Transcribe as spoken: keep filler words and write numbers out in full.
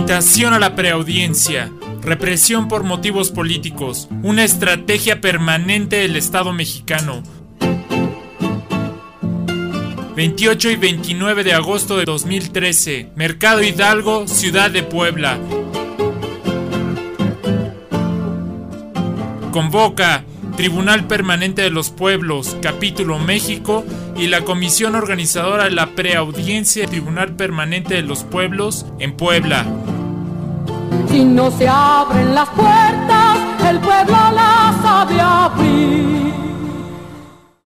Invitación a la preaudiencia. Represión por motivos políticos. Una estrategia permanente del Estado mexicano. veintiocho y veintinueve de agosto de dos mil trece. Mercado Hidalgo, Ciudad de Puebla. Convoca Tribunal Permanente de los Pueblos, Capítulo México, y la Comisión Organizadora de la Preaudiencia del Tribunal Permanente de los Pueblos en Puebla. Si no se abren las puertas, el pueblo las ha de abrir.